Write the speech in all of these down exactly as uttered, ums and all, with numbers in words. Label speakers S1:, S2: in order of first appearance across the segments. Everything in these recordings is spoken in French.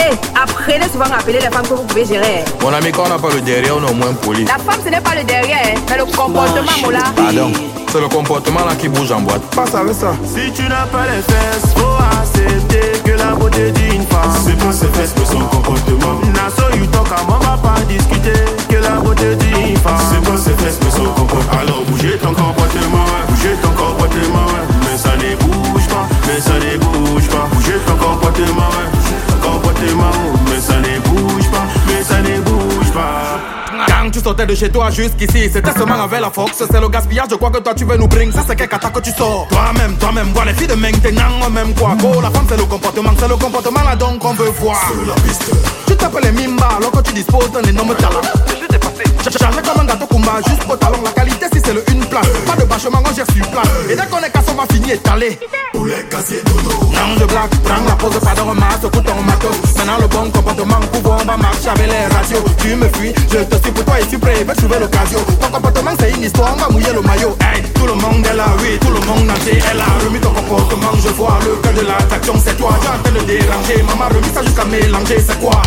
S1: hey, apprenez souvent à appeler les femmes que vous pouvez gérer.
S2: Mon ami, quand on n'a pas le derrière, on est au moins poli.
S1: La femme, ce n'est pas le derrière, mais le comportement, Mola.
S2: Pardon, c'est le comportement là qui bouge en boîte. Passe avec ça.
S3: Si tu n'as pas les fesses, faut accepter que la beauté d'une femme, c'est pas ses fesses mais son comportement. Naso you talk, on va pas discuter que la beauté d'une femme, c'est pas ses fesses mais son comportement. Alors bougez ton comportement, bougez ton comportement, mais ça ne bouge pas, mais ça ne bouge pas. Bougez ton comportement, comportement, mais ça ne bouge pas, mais ça ne bouge pas.
S2: Quand tu sortais de chez toi jusqu'ici, c'était seulement avec la force. C'est le gaspillage, je crois que toi tu veux nous bring. Ça c'est quel kata que tu sors. Toi-même, toi-même, vois les filles de maintenant, même quoi. Oh, la femme c'est le comportement, c'est le comportement là donc on veut voir.
S3: Sur la piste.
S2: Tu t'appelles Mimba alors que tu disposes d'un énorme talent. Chargé comme un gâteau Kumba, juste au talon. La qualité si c'est le une place. Pas de bâchement, on gère sur place. Et dès qu'on est cassé, on va finir étalé.
S3: Pour les casiers d'Ono.
S2: Non, je blague, prends la pause, pas de remasse, écoute ton matos. Maintenant le bon comportement, pouvoir, on va marcher avec les radios. Tu me fuis, je te suis pour toi et tu prêt, veux trouver l'occasion. Ton comportement c'est une histoire, on va mouiller le maillot. Hey, tout le monde est là, oui, tout le monde entier est là. Remis ton comportement, je vois le cœur de l'attraction, c'est toi. Tu es en train de déranger, maman remis ça jusqu'à mélanger, c'est quoi?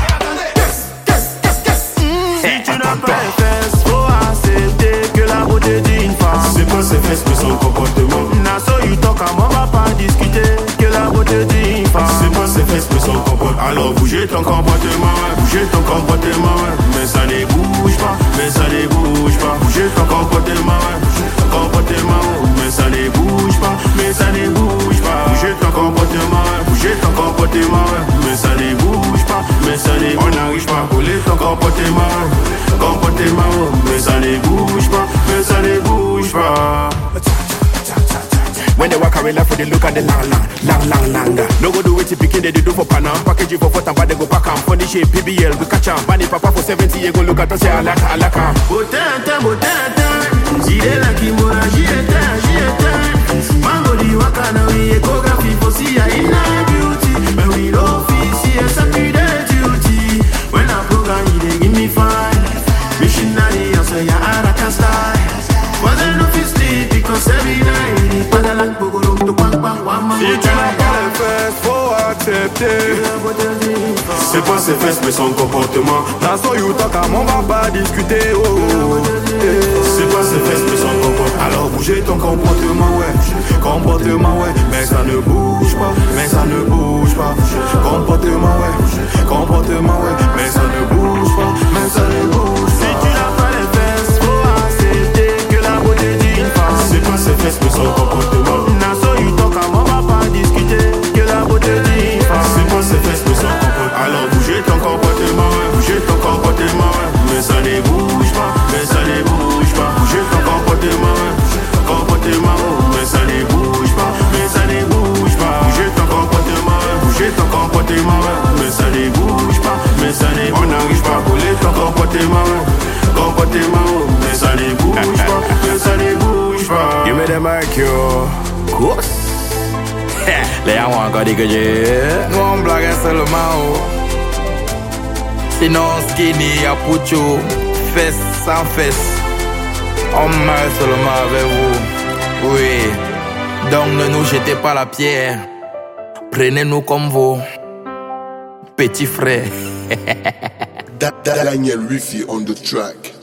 S3: Si tu n'as pas les fesses, faut accepter que la beauté d'une femme, c'est pas ses fesses mais son comportement. Naso you talk, on va pas discuter que la beauté d'une femme, c'est pas ses fesses mais son comportement. Alors bougez ton comportement, bougez ton comportement, mais ça ne bouge pas, mais ça ne bouge pas. Bougez ton comportement, comportement, mais ça ne bouge pas, mais ça ne bouge pas. Bougez ton comportement, bougez ton comportement, mais ça ne bouge pas, mais ça ne bouge pas. On n'arrive pas à coller ton comportement, comportement, mais ça ne bouge pas, mais ça ne bouge pas.
S4: When they walk away left with the look at the lang lang, lang lang lang. No go do what you picking, they do for Panam. Package you for foot and bad, they go pack 'em. Funny shape, P B L, we catch 'em. Bunny papa for seventy, you go look at us, say alaka, alaka.
S3: Botanta, botanta, jide la kimura, jide, jide. Mango di wakana, we ecography for see I in beauty. When we don't feel see us up to the duty. When I program, they give me fine. Missionary, I say ya Araka style. Wasn't no fit sleep because every night. Si tu n'as pas les fesses, faut accepter. C'est pas ses fesses mais son comportement. Naso you talk, on va pas discuter. Oh, oh. C'est pas ses fesses mais son comportement. Alors bougez ton comportement, ouais. Comportement, ouais. Mais ça ne bouge pas, mais ça ne bouge pas. Comportement, ouais. Comportement, ouais. Mais ça ne bouge pas, mais ça ne bouge pas. Si tu n'as pas les fesses, faut accepter que la beauté d'une femme, c'est pas ses fesses mais son comportement. Naso you talk, on va pas discuter que la beauté d'une femme, c'est pas ses fesses mais son comportement. Alors bougez ton comportement, bougez ton comportement, mais ça ne bouge pas, mais ça ne bouge pas. Bougez ton comportement, comportement, mais ça ne bouge pas, mais ça ne bouge pas. Bougez ton comportement, bougez ton comportement, mais ça ne bouge pas, mais ça ne bouge pas. On n'arrive pas à coller ton comportement, comportement, mais ça ne bouge pas, mais ça ne bouge pas.
S4: Give me the mic, yo. Course.
S2: Les gens ont encore dit que j'ai. Nous on blague seulement. Sinon skinny à Pucho, fesses sans fesses. On meurt seulement avec vous. Oui. Donc ne nous jetez pas la pierre. Prenez-nous comme vos petits frères.
S5: Daniel Riffy on the track.